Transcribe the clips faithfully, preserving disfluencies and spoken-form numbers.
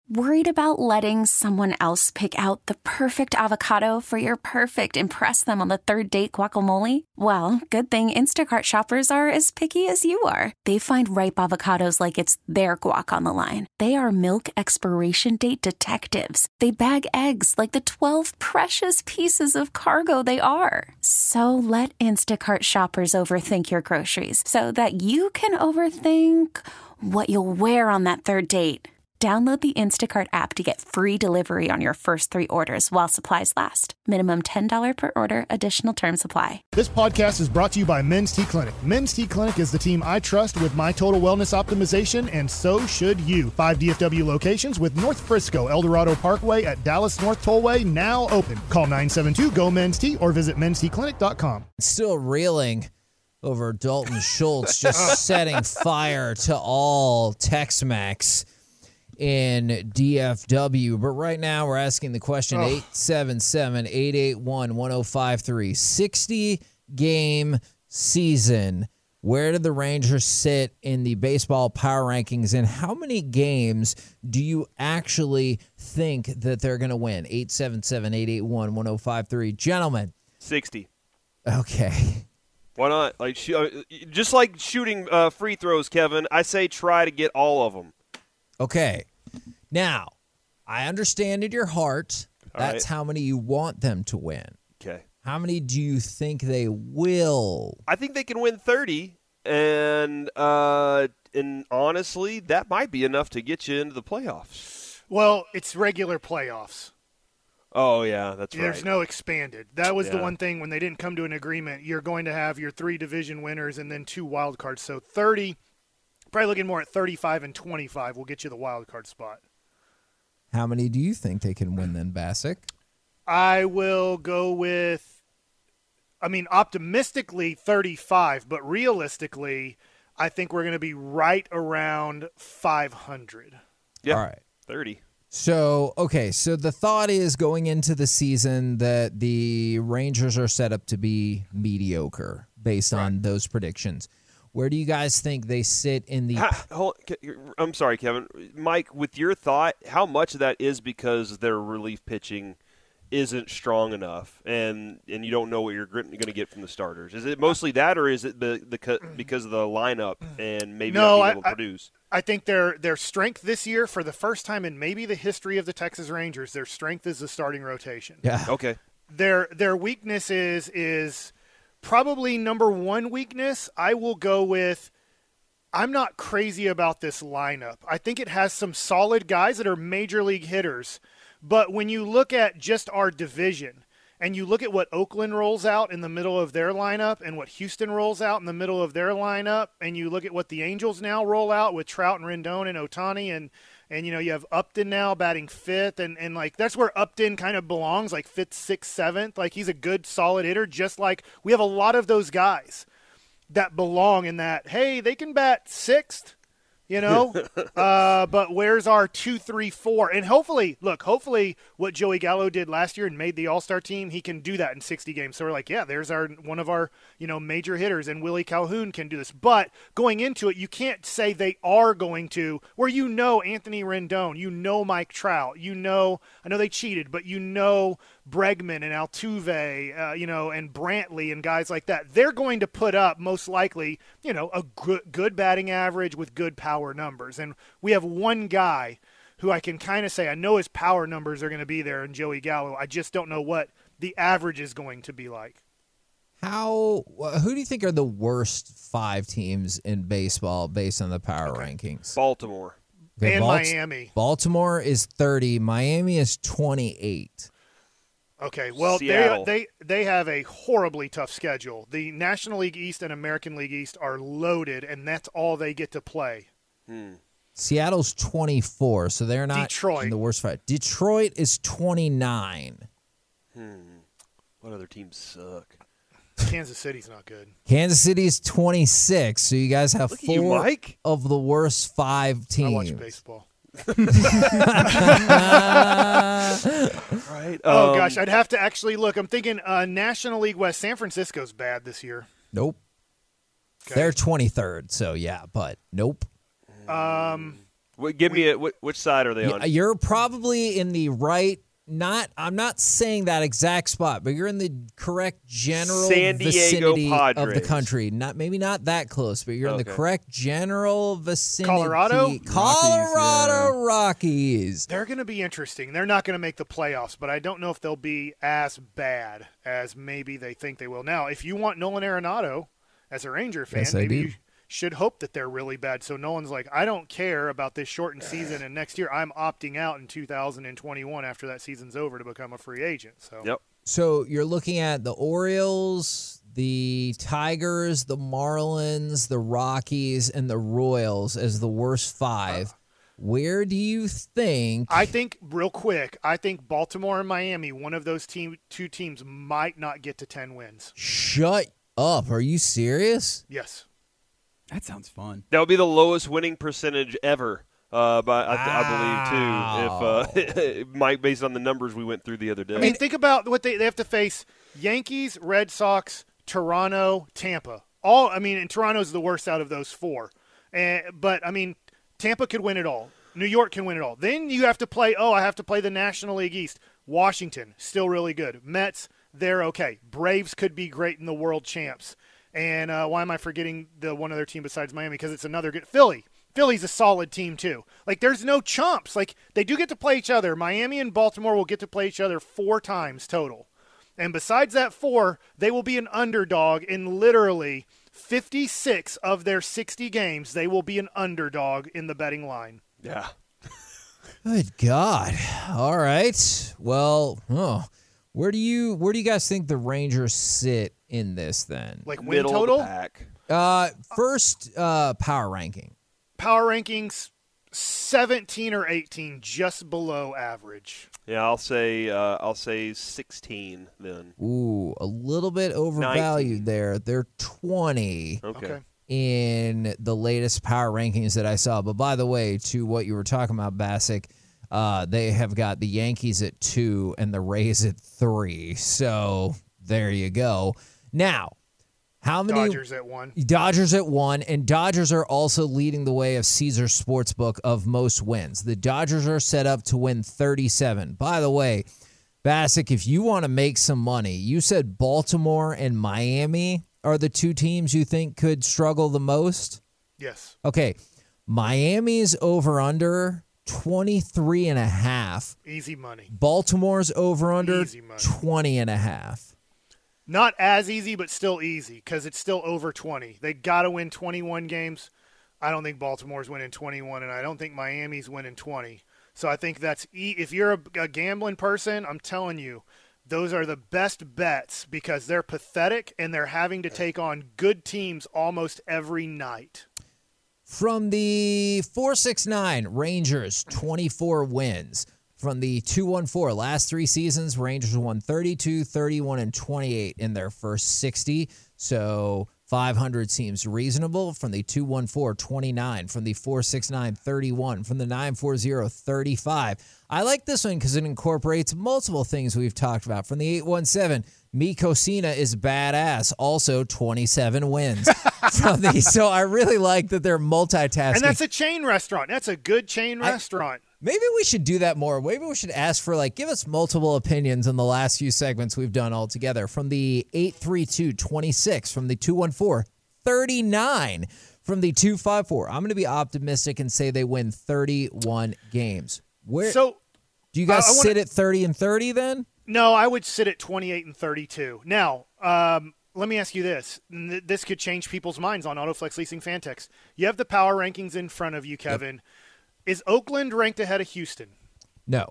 Worried about letting someone else pick out the perfect avocado for your perfect impress them on the third date guacamole? Well, good thing Instacart shoppers are as picky as you are. They find ripe avocados like it's their guac on the line. They are milk expiration date detectives. They bag eggs like the twelve precious pieces of cargo they are. So let Instacart shoppers overthink your groceries so that you can overthink what you'll wear on that third date. Download the Instacart app to get free delivery on your first three orders while supplies last. Minimum ten dollars per order. Additional terms apply. This podcast is brought to you by Men's T Clinic. Men's T Clinic is the team I trust with my total wellness optimization, and so should you. Five D F W locations with North Frisco, El Dorado Parkway at Dallas North Tollway now open. Call nine seven two, G O, Men's T or visit mens t clinic dot com. Still reeling over Dalton Schultz just setting fire to all Tex-Mex in D F W. But right now we're asking the question, eight seven seven, eight eight one, one oh five three. sixty-game season. Where do the Rangers sit in the baseball power rankings, and how many games do you actually think that they're going to win? eight seven seven, eight eight one, one oh five three. Gentlemen. sixty. Okay. Why not? Like sh- Just like shooting uh, free throws, Kevin, I say try to get all of them. Okay. Now, I understand in your heart All that's right. how many you want them to win. Okay. How many do you think they will? I think they can win thirty, and uh, and honestly, that might be enough to get you into the playoffs. Well, it's regular playoffs. Oh, yeah, that's right. There's no expanded. That was the Yeah. one thing when they didn't come to an agreement. You're going to have your three division winners and then two wild cards. So thirty, probably looking more at thirty-five and twenty-five will get you the wild card spot. How many do you think they can win then, Bassick? I will go with, I mean, optimistically thirty-five, but realistically, I think we're going to be right around five hundred. Yeah, All right. thirty. So, okay, so the thought is going into the season that the Rangers are set up to be mediocre based on Right. those predictions. Where do you guys think they sit in the How, hold, I'm sorry, Kevin. Mike, with your thought, how much of that is because their relief pitching isn't strong enough, and and you don't know what you're going to get from the starters? Is it mostly that, or is it the, the because of the lineup and maybe No, not being I- able to I- produce? I think their their strength this year, for the first time in maybe the history of the Texas Rangers, their strength is the starting rotation. Yeah. Okay. Their their weakness is is probably number one weakness. I will go with, I'm not crazy about this lineup. I think it has some solid guys that are major league hitters. But when you look at just our division and you look at what Oakland rolls out in the middle of their lineup and what Houston rolls out in the middle of their lineup, and you look at what the Angels now roll out with Trout and Rendon and Ohtani, and and you know you have Upton now batting fifth, and, and like that's where Upton kind of belongs, like fifth, sixth, seventh. Like he's a good solid hitter, just like we have a lot of those guys that belong in that, hey, they can bat sixth. You know, uh, but where's our two, three, four? And hopefully, look, hopefully what Joey Gallo did last year and made the All-Star team, he can do that in sixty games. So we're like, yeah, there's our one of our, you know, major hitters, and Willie Calhoun can do this. But going into it, you can't say they are going to, where you know Anthony Rendon, you know Mike Trout, you know, I know they cheated, but you know Bregman and Altuve, uh, you know, and Brantley and guys like that. They're going to put up most likely, you know, a good, good batting average with good power numbers. And we have one guy who I can kind of say, I know his power numbers are going to be there in Joey Gallo. I just don't know what the average is going to be like. How? Who do you think are the worst five teams in baseball based on the power rankings? Baltimore. Okay, and Balt- Miami. Baltimore is thirty. Miami is twenty-eight. Okay, well, they, Seattle. they they have a horribly tough schedule. The National League East and American League East are loaded, and that's all they get to play. Hmm. Seattle's twenty-four, so they're not Detroit. in the worst five. Detroit is twenty-nine. Hmm. What other teams suck? Kansas City's not good. Kansas City is twenty-six, so you guys have Look at you, four Mike. of the worst five teams. I watch baseball. Right. Oh, um, gosh, I'd have to actually look. I'm thinking uh, National League West. San Francisco's bad this year. Nope. Okay. They're twenty-third, so yeah, but nope. Um, Wait, give me a, wh- which side are they Yeah, on? you're probably in the right. Not, I'm not saying that exact spot, but you're in the correct general San Diego vicinity of the Padres. country. Not maybe not that close, but you're in the Okay. correct general vicinity. Colorado? Colorado Rockies. They're going to be interesting. They're not going to make the playoffs, but I don't know if they'll be as bad as maybe they think they will. Now, if you want Nolan Arenado as a Ranger fan, Yes, I maybe do. you should hope that they're really bad. So Nolan's like, I don't care about this shortened season, and next year I'm opting out in two thousand twenty-one after that season's over to become a free agent. So Yep. So you're looking at the Orioles, the Tigers, the Marlins, the Rockies, and the Royals as the worst five. Where do you think? I think, real quick, I think Baltimore and Miami, one of those team, two teams might not get to ten wins. Shut up. Are you serious? Yes. That sounds fun. That would be the lowest winning percentage ever, uh, by, I, I believe, too, if uh, Mike, based on the numbers we went through the other day. I mean, think about what they, they have to face: Yankees, Red Sox, Toronto, Tampa. All I mean, and Toronto's the worst out of those four. And, but, I mean, Tampa could win it all. New York can win it all. Then you have to play, oh, I have to play the National League East. Washington, still really good. Mets, they're okay. Braves could be great in the World Champs. And uh, why am I forgetting the one other team besides Miami? Because it's another good – Philly. Philly's a solid team too. Like, there's no chumps. Like, they do get to play each other. Miami and Baltimore will get to play each other four times total. And besides that four, they will be an underdog in literally fifty-six of their sixty games. They will be an underdog in the betting line. yeah. Good God. All right. Well, oh, where do you where do you guys think the Rangers sit in this then? Like win Middle total, of the pack. Uh, first uh, power ranking. power rankings, seventeen or eighteen, just below average. Yeah, I'll say uh, I'll say sixteen then. Ooh, a little bit overvalued nineteen. there. They're twenty Okay. Okay. in the latest power rankings that I saw. But by the way, to what you were talking about, Bassick, uh, they have got the Yankees at two and the Rays at three. So there you go. Now, how many Dodgers at one. Dodgers at one, and Dodgers are also leading the way of Caesars Sportsbook of most wins. The Dodgers are set up to win thirty-seven. By the way, Bassick, if you want to make some money, you said Baltimore and Miami are the two teams you think could struggle the most? Yes. Okay, Miami's over-under twenty-three and a half. Easy money. Baltimore's over-under Easy money. twenty and a half. Not as easy, but still easy because it's still over twenty. They got to win twenty-one games. I don't think Baltimore's winning twenty-one, and I don't think Miami's winning twenty. So I think that's e- if you're a, a gambling person, I'm telling you, those are the best bets because they're pathetic and they're having to take on good teams almost every night. From the four six nine, Rangers, twenty-four wins. From the two one four, last three seasons, Rangers won thirty-two, thirty-one, and twenty-eight in their first sixty. So five hundred seems reasonable. From the two one four, twenty-nine. From the four six nine, thirty-one. From the nine forty, thirty-five. I like this one because it incorporates multiple things we've talked about. From the eight one seven, Miko Sina is badass. Also, twenty-seven wins. From the, so I really like that they're multitasking. And that's a chain restaurant. That's a good chain I- restaurant. Maybe we should do that more. Maybe we should ask for, like, give us multiple opinions on the last few segments we've done all together. From the eight three two, twenty-six. From the two one four, thirty-nine. From the two five four. I'm going to be optimistic and say they win thirty-one games. Where So do you guys I- I wanna- sit at thirty and thirty then? No, I would sit at twenty-eight and thirty-two. Now, um, let me ask you this. N- This could change people's minds on Autoflex Leasing Fantex. You have the power rankings in front of you, Kevin. Yep. Is Oakland ranked ahead of Houston? No.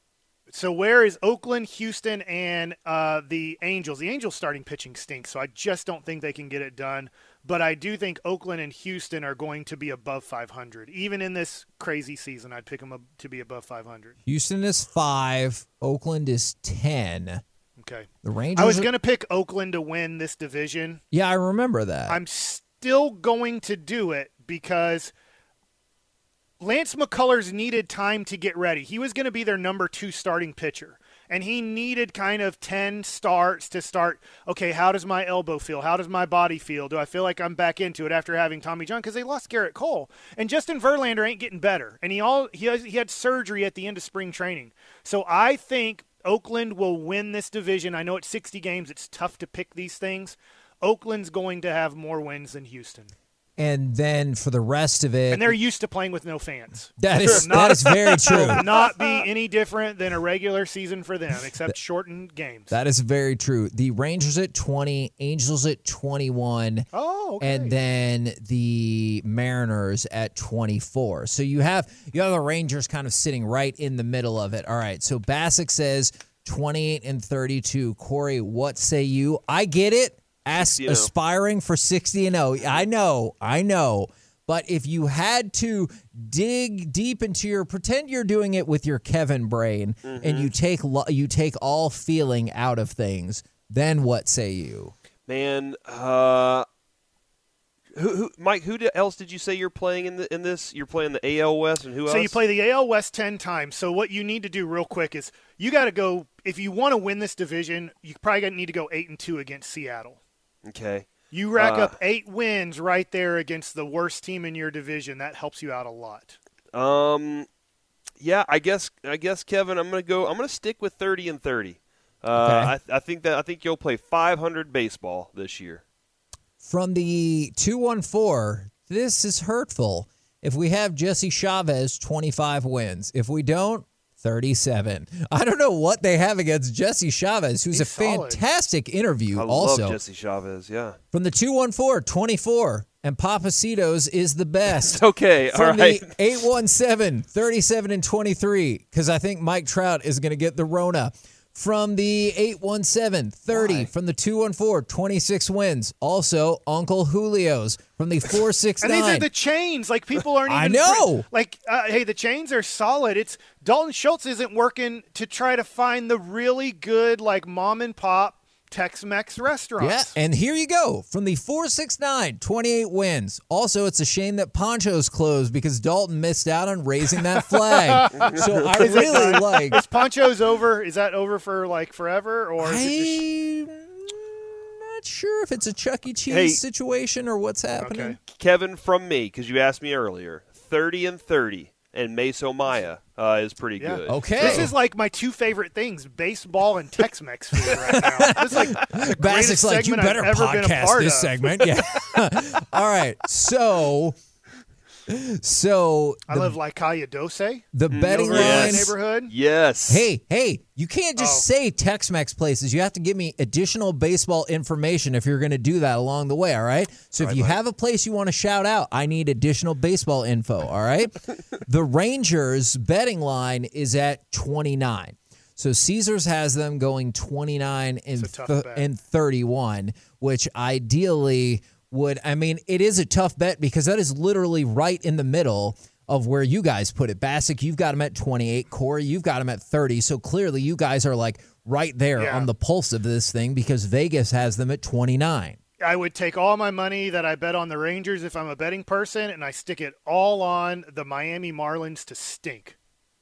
So where is Oakland, Houston, and uh, the Angels? The Angels' starting pitching stinks, so I just don't think they can get it done. But I do think Oakland and Houston are going to be above five hundred. Even in this crazy season, I'd pick them up to be above five hundred. Houston is five. Oakland is ten. Okay. The Rangers. I was are- going to pick Oakland to win this division. Yeah, I remember that. I'm still going to do it because Lance McCullers needed time to get ready. He was going to be their number two starting pitcher. And he needed kind of ten starts to start, okay, how does my elbow feel? How does my body feel? Do I feel like I'm back into it after having Tommy John? Because they lost Garrett Cole. And Justin Verlander ain't getting better. And he all he, has, he had surgery at the end of spring training. So I think Oakland will win this division. I know it's sixty games. It's tough to pick these things. Oakland's going to have more wins than Houston. And then for the rest of it, and they're used to playing with no fans. That is not, that is very true. Will not be any different than a regular season for them, except shortened games. That is very true. The Rangers at twenty, Angels at twenty-one, oh, okay. and then the Mariners at twenty-four. So you have you have the Rangers kind of sitting right in the middle of it. All right. So Bassick says twenty-eight and thirty-two. Corey, what say you? I get it. Ask aspiring for sixty and oh. I know, I know. But if you had to dig deep into your, pretend you're doing it with your Kevin brain, mm-hmm. and you take you take all feeling out of things, then what say you? Man, uh, who, who, Mike? Who else did you say you're playing in the in this? You're playing the A L West, and who so else? So you play the A L West ten times. So what you need to do real quick is you got to go. If you want to win this division, you probably need to go eight and two against Seattle. Okay. You rack uh, up eight wins right there against the worst team in your division. That helps you out a lot. Um, yeah, I guess I guess Kevin, I'm gonna go. I'm gonna stick with thirty and thirty. Uh, okay. I, I think that I think you'll play five hundred baseball this year. From the two one four, this is hurtful. If we have Jesse Chavez, twenty-five wins. If we don't, thirty-seven. I don't know what they have against Jesse Chavez, who's He's a fantastic solid. interview I also. love Jesse Chavez, yeah. From the two one four, twenty-four, and Papacitos is the best. Okay, all From right. the eight one seven, thirty-seven and twenty-three, because I think Mike Trout is going to get the Rona. From the eight one seven, thirty. Why? From the two one four, twenty-six wins. Also, Uncle Julio's. From the four six nine. And these are the chains. Like, people aren't even. I know. Like, uh, hey, the chains are solid. It's Dalton Schultz isn't working to try to find the really good, like, mom and pop Tex-Mex restaurants. Yeah, and here you go. From the four six nine, twenty-eight wins. Also, it's a shame that Poncho's closed because Dalton missed out on raising that flag. So I Is it really done? like. Is Poncho's over? Is that over for, like, forever? Or is it just. I'm not sure if it's a Chuck E. Cheese Hey. situation or what's happening. Okay. Kevin, from me, because you asked me earlier, thirty and thirty, and Meso Maya uh, is pretty Yeah. good. Okay. This is like my two favorite things, baseball and Tex-Mex food right now. This is like the Bassick's greatest like, you segment better I've ever been a podcast part this of. segment. Yeah. All right. So, so I the, live like Calle Dose. the betting over in my lines. neighborhood. Yes. Hey, hey, you can't just Oh. say Tex-Mex places. You have to give me additional baseball information if you're going to do that along the way, all right? So if you have a place you want to shout out, I need additional baseball info, all right? The Rangers betting line is at twenty-nine. So Caesars has them going twenty-nine and, It's a tough th- bet. and thirty-one, which ideally would, I mean, it is a tough bet because that is literally right in the middle of where you guys put it. Bassick, you've got him at twenty-eight. Corey, you've got him at thirty. So clearly you guys are like right there Yeah. on the pulse of this thing because Vegas has them at twenty-nine. I would take all my money that I bet on the Rangers if I'm a betting person, and I stick it all on the Miami Marlins to stink.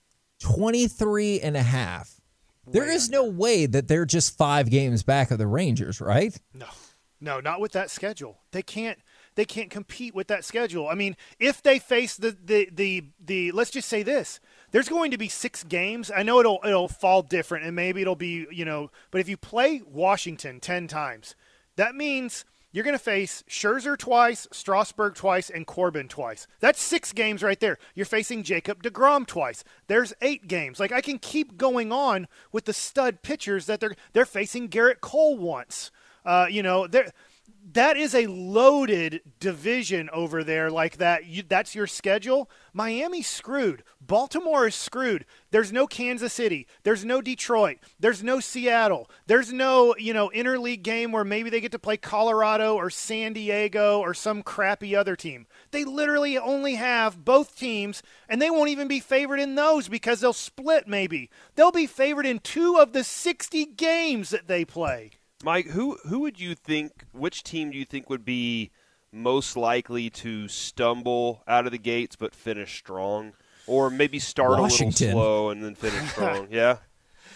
twenty-three and a half. There Way is no way that they're just five games back of the Rangers, right? No, no, not with that schedule. They can't. They can't compete with that schedule. I mean, if they face the the the, the let's just say this. There's going to be six games. I know it'll it'll fall different, and maybe it'll be, you know, but if you play Washington ten times, that means you're going to face Scherzer twice, Strasburg twice, and Corbin twice. That's six games right there. You're facing Jacob deGrom twice. There's eight games. Like, I can keep going on with the stud pitchers that they're they're facing Garrett Cole once. Uh, you know, they're that is a loaded division over there like that. You, that's your schedule. Miami's screwed. Baltimore is screwed. There's no Kansas City. There's no Detroit. There's no Seattle. There's no, you know, interleague game where maybe they get to play Colorado or San Diego or some crappy other team. They literally only have both teams, and they won't even be favored in those because they'll split maybe. They'll be favored in two of the sixty games that they play. Mike, who who would you think, which team do you think would be most likely to stumble out of the gates but finish strong? Or maybe start Washington. a little slow and then finish strong? Yeah?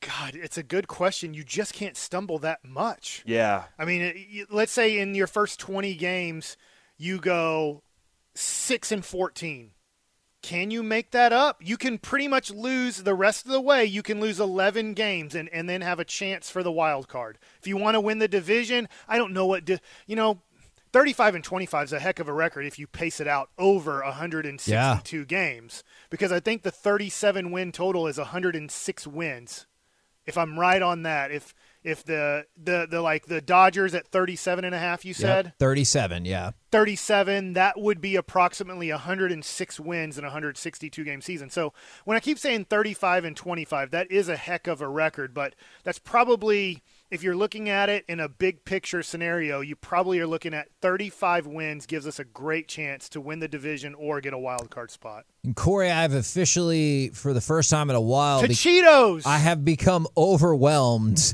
God, it's a good question. You just can't stumble that much. Yeah. I mean, it, let's say in your first twenty games, you go six and fourteen. Can you make that up? You can pretty much lose the rest of the way. You can lose eleven games and, and then have a chance for the wild card. If you want to win the division, I don't know what di- – you know, thirty-five and twenty-five is a heck of a record if you pace it out over one hundred sixty-two yeah. games, because I think the thirty-seven win total is one hundred six wins. If I'm right on that, if if the the, the like the Dodgers at thirty-seven and a half, you said yep, thirty-seven, yeah, thirty-seven, that would be approximately one hundred six wins in a one hundred sixty-two game season. So when I keep saying thirty-five and twenty-five, that is a heck of a record, but that's probably, if you're looking at it in a big picture scenario, you probably are looking at thirty-five wins gives us a great chance to win the division or get a wild card spot. And Corey, I've officially, for the first time in a while, to Cheetos! I have become overwhelmed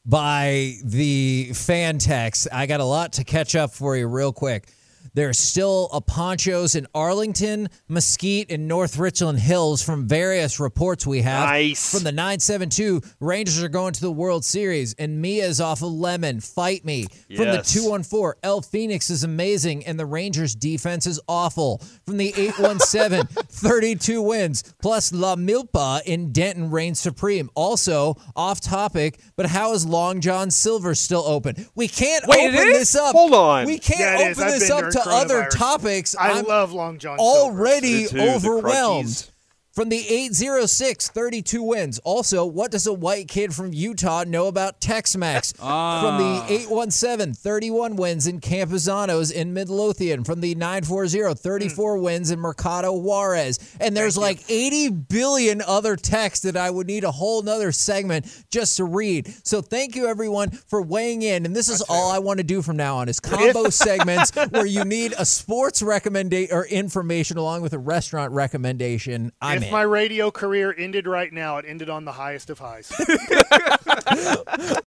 by the fan text. I got a lot to catch up for you real quick. There's still a ponchos in Arlington, Mesquite, and North Richland Hills from various reports we have. Nice. From the nine seven two, Rangers are going to the World Series, and Mia's off of Lemon. Fight me. Yes. From the two one four, El Phoenix is amazing, and the Rangers' defense is awful. From the eight one seven, thirty-two wins, plus La Milpa in Denton reigns supreme. Also, off topic, but how is Long John Silver still open? We can't Wait, open it is? this up. Hold on. We can't Yeah, it is. open I've this been up during to other coronavirus. topics. I I'm love Long John already Silver. Me too, the overwhelmed. Crunchies. From the eight oh six, thirty-two wins. Also, what does a white kid from Utah know about Tex-Mex? Ah. From the eight one seven, thirty-one wins in Camposanos in Midlothian. From the nine forty, thirty-four mm. wins in Mercado Juarez. And there's Thank like you. eighty billion other texts that I would need a whole nother segment just to read. So thank you, everyone, for weighing in. And this is That's all fair. I want to do from now on is combo segments where you need a sports recommendation or information along with a restaurant recommendation. I'm if in. my radio career ended right now, it ended on the highest of highs.